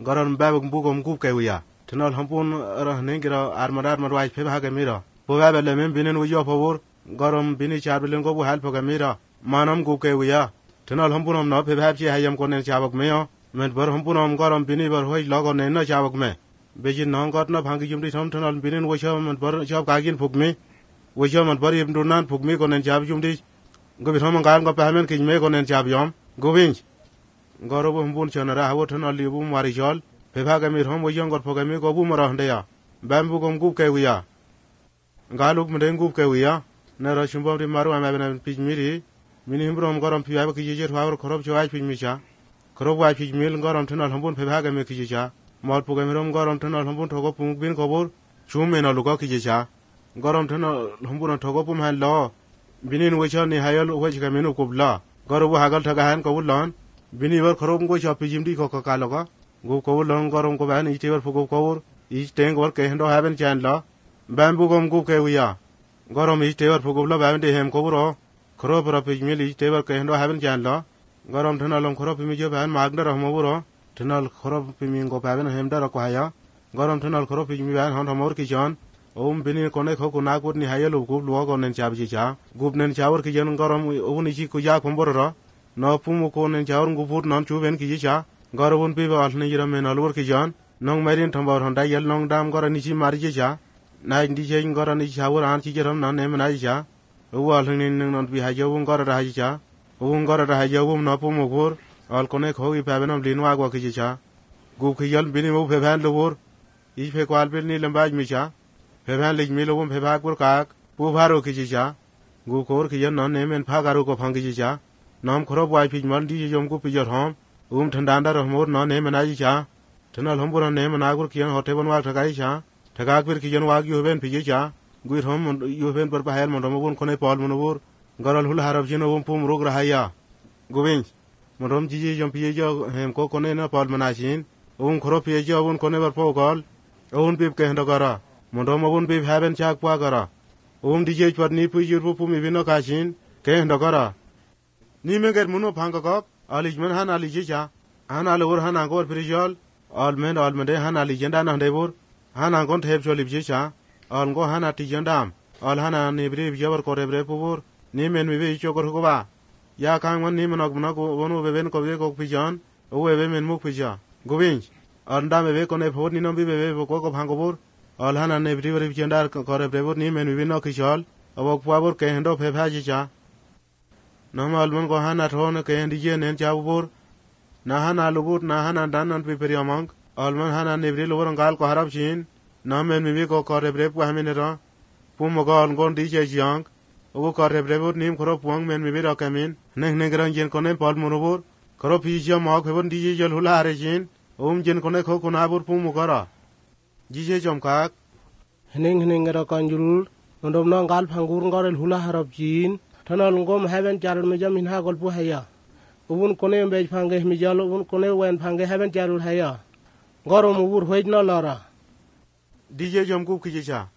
garan babuk bugom gup kewya tinal hampun rahnengira armadar marwai pe ha gamira bo babele men binin wujo pawur garam bini charbilen go bu hal pagamira manam gup kewya tinal hampunam na pe bhabchi hayam konen chabak meyo men bar hampunam garam bini bar hoi logo ne na chabak me bejin nang got na bhangi jumdi tham tinal binin wujo men bar chab kagin phukmi wujo men bar yim dunan phukmi konen chab jumdi go bi tham ngal go pamen kinme konen chab yom gobin gorob humbun chanara hawo tinal libu mari jol pe bhagami rom wujo gor phogami go bu mara hande bambu gom gup kewya galuk meden gup kewya na ra chumbam ri maru amabena pijmiri mini himbrom garam piya ba kije hawar khorob chawai pijmicha khorob wai pijmil garam thnal hambun pe bhaga me kijecha mol pugamirom garam thnal hambun thogo pung bin kobor chumena luga kijecha garam thnal hambun thogo pum han lo binin wecha ni hayal wajga menu kubla garob hagal thaga han kobulon bini bar khorob go cha pijimdi ko ka loga go kobulon garam ko ban ite bar pugo kobor is teng war ke hendo haben chan la bambu gom go ke wiya garam ite bar pugobla ban de hem koboro khorob ra pijmili tebar ke hendo haben janlo garam thnalom khorob pimi jo ban magna rahmoburo thnal khorob pimi go ban hemda ra ko haya garam thnal khorob pimi ban hon hamor ki jon bini kone kho kuna kur ni hayelo gub lo go nen chabji cha gub nen chawr ki jon garam uni chi ku ya khombor ra no pumu ko nen chawr gubur non chu ben ki cha garabun pi ba alni jira men alwor ki jon nong marin thambor honda yel nong dam gora ni chi marji cha na ndi che gora ni chawr an chi jeram nan nem na cha wal hinin non bi hajawun gora rahaja wun gora rahajawum na pumu gor al kone khogi pabenam linwa go kicha gu khiyal bini mu pheban lobor I phe kwal bil ni lambaj micha pheban lig milowum pheba gur kak pu bharo kicha gu kor khiyan non nemen phagaru ko phangi cha nam khorob wai pijmal di jom ko pijar hom thandanda rahmor non nemen aji cha thnal hombura nemen agur kiyan hotebon wa thagai cha thagak bir kiyan wagi hoben pije cha guir hom yoben par bahel mondomon kone pol monobur garal hul harab jino pum rog rahaya gobin mondom jiji jom piye jo hem ko kone na pol manashin khoro piye jo kone bar pogol pip ke hendo gara mondom pip haben chak pa gara dije par ni pujur pum ibino kashin ke hendo gara ni meger muno phangakop alijman han alije han alor han angor prijol almende han alijenda na ndebur han angon theb cholib cha algo hana tijandam al hana nebri jabar korebre pubur ni men mi chokor ko ba ya kang man ni manok manok wonu beben ko be ko pijan o be men muk pija gobin anda me be ko ne phod ni no be ko phangobur al hana nebri bari jandar korebre bur ni men mi no kishal abok pabur ke hendo phe phaji cha namal man ko hana thon ke ndi je nen chabur na hana lubur na hana danan pe periamang al man hana nebri lobor ngal ko harab chin na men mi ko korebre pu hamen ra pu mogal gon di je jang o korebre bur nim khoro puang men mi ra kamin ne gran jen konen pal monobur khoro pi je ma khobon di je jol hula are jin jen kone kho kuna bur pu mogara ji je jom kak hning ra kanjul ndom na gal phangur ngorel hula harap jin thanal ngom haben charul me jam ha gol pu haya ubun kone be phange mi jalo ubun kone wen phange haben charul haya gorom ubur hoij na lara DJ jom gup kijecha